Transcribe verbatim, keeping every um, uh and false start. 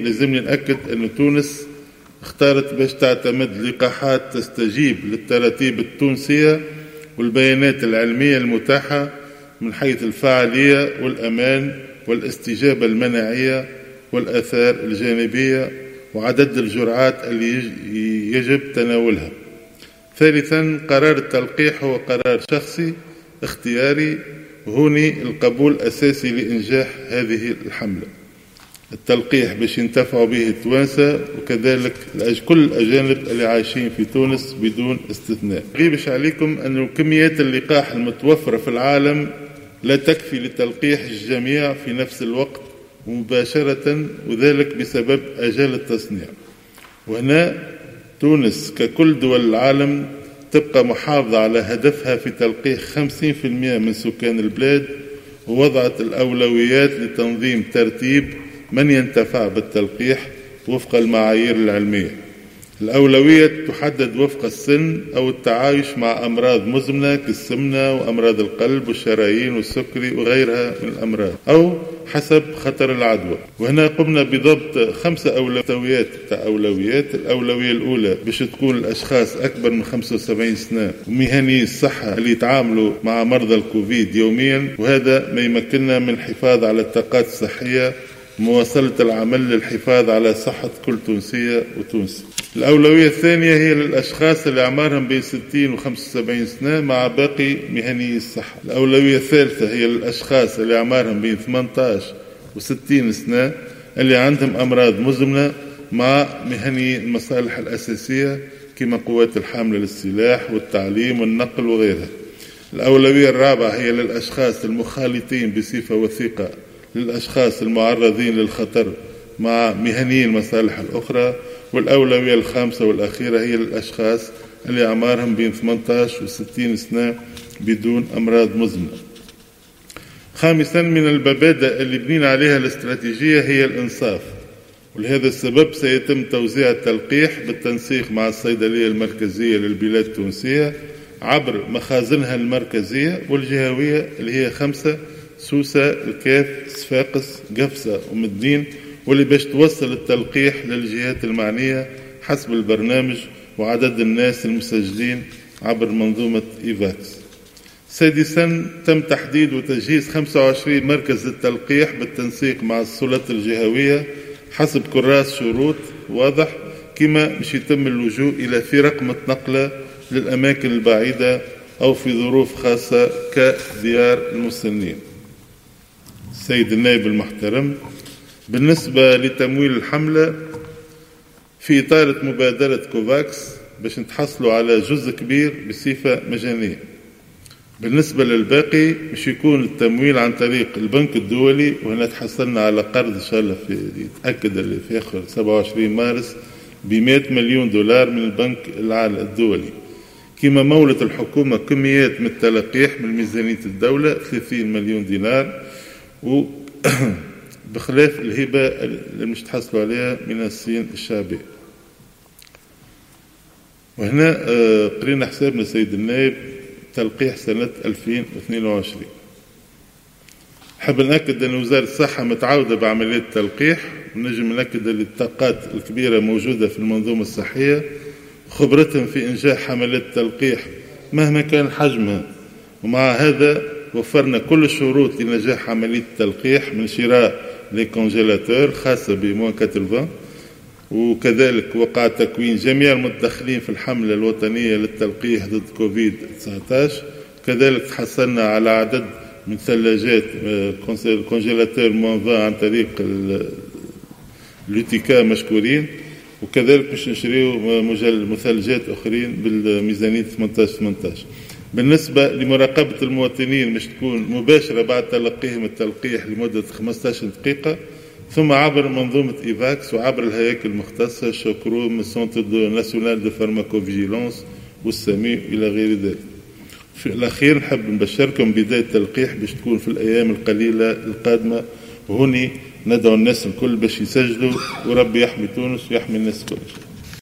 لازمني نأكد أن تونس اختارت باش تعتمد لقاحات تستجيب للتراتيب التونسية والبيانات العلمية المتاحة من حيث الفعالية والأمان والاستجابة المناعية والآثار الجانبية وعدد الجرعات اللي يجب تناولها. ثالثا، قرار التلقيح هو قرار شخصي اختياري، هوني القبول أساسي لإنجاح هذه الحملة. التلقيح باش ينتفعوا به التوانسة وكذلك كل الأجانب اللي عايشين في تونس بدون استثناء. غيبش عليكم أن كميات اللقاح المتوفرة في العالم لا تكفي لتلقيح الجميع في نفس الوقت مباشرة، وذلك بسبب أجال التصنيع. وهنا تونس ككل دول العالم تبقى محافظة على هدفها في تلقيح خمسين بالمئة من سكان البلاد، ووضعت الأولويات لتنظيم ترتيب من ينتفع بالتلقيح وفق المعايير العلمية. الأولوية تحدد وفق السن أو التعايش مع أمراض مزمنة كالسمنة وأمراض القلب والشرايين والسكري وغيرها من الأمراض، أو حسب خطر العدوى. وهنا قمنا بضبط خمسة أولويات أولويات الأولوية الأولى باش تكون الأشخاص أكبر من خمسة وسبعين سنة ومهني الصحة اللي يتعاملوا مع مرضى الكوفيد يوميا، وهذا ما يمكننا من الحفاظ على الطاقات الصحية مواصلة العمل للحفاظ على صحة كل تونسية وتونسي. الأولوية الثانية هي للأشخاص اللي أعمارهم بين ستين و خمسة وسبعين سنة مع باقي مهني الصحة. الأولوية الثالثة هي للأشخاص اللي أعمارهم بين ثمانية عشر و ستين سنة اللي عندهم أمراض مزمنة مع مهني المصالح الأساسية كما قوات الحاملة للسلاح والتعليم والنقل وغيرها. الأولوية الرابعة هي للأشخاص المخالطين بصفة وثيقة للأشخاص المعرضين للخطر مع مهني المصالح الأخرى. والأولوية الخامسة والأخيرة هي للأشخاص اللي أعمارهم بين ثمانية عشر و ستين سنة بدون أمراض مزمنة. خامسا، من المبادئ اللي بنينا عليها الاستراتيجية هي الإنصاف، ولهذا السبب سيتم توزيع التلقيح بالتنسيق مع الصيدلية المركزية للبلاد التونسية عبر مخازنها المركزية والجهوية اللي هي خمسة: سوسة، الكاف، صفاقس، قفصة ومدين، واللي باش توصل التلقيح للجهات المعنية حسب البرنامج وعدد الناس المسجلين عبر منظومة إيفاكس. سادسا، تم تحديد وتجهيز خمسة وعشرين مركز للتلقيح بالتنسيق مع السلطات الجهوية حسب كراس شروط واضح، كما مش يتم اللجوء إلى فرق متنقلة للأماكن البعيدة أو في ظروف خاصة كديار المسنين. السيد النائب المحترم، بالنسبة لتمويل الحملة في إطار مبادرة كوفاكس باش نتحصلوا على جزء كبير بصفة مجانية. بالنسبة للباقي مش يكون التمويل عن طريق البنك الدولي، وهنا تحصلنا على قرض إن شاء الله في يتأكد اللي في آخر سبعة وعشرين مارس بمئة مليون دولار من البنك العالمي الدولي. كما مولت الحكومة كميات من التلقيح من ميزانية الدولة ثلاثين مليون دينار، و بخلاف الهبة اللي مش تحصلوا عليها من الصين الشعبية. وهنا قرينا حسابنا سيد النائب تلقيح سنة ألفين واثنين وعشرين. حاب نأكد أن وزارة الصحة متعاودة بعملية التلقيح، ونجم نأكد أن الطاقات الكبيرة موجودة في المنظومة الصحية، خبرتهم في إنجاح حملات التلقيح مهما كان حجمها. ومع هذا وفرنا كل الشروط لنجاح عملية التلقيح من شراء لكونجيلاتور خاصة بموان ثمانين، وكذلك وقع تكوين جميع المتدخلين في الحملة الوطنية للتلقيح ضد كوفيد تسعة عشر. كذلك تحصلنا على عدد من ثلاجات كونجيلاتور موان عشرين عن طريق اليوتيكا مشكورين، وكذلك باش نشريو مثلجات أخرين بالميزانية ثمانية عشر ثمانية عشر. بالنسبة لمراقبة المواطنين مش تكون مباشرة بعد تلقيهم التلقيح لمدة خمسة عشر دقيقة، ثم عبر منظومة إيفاكس وعبر الهياكل المختصة شكروم السنتر ناسيونال دو فارماكوفيجيلانس والسامي إلى غير ذلك. في الأخير نحب نبشركم بداية التلقيح باش تكون في الأيام القليلة القادمة، وهني ندعو الناس الكل باش يسجلوا، وربي يحمي تونس ويحمي الناس كل.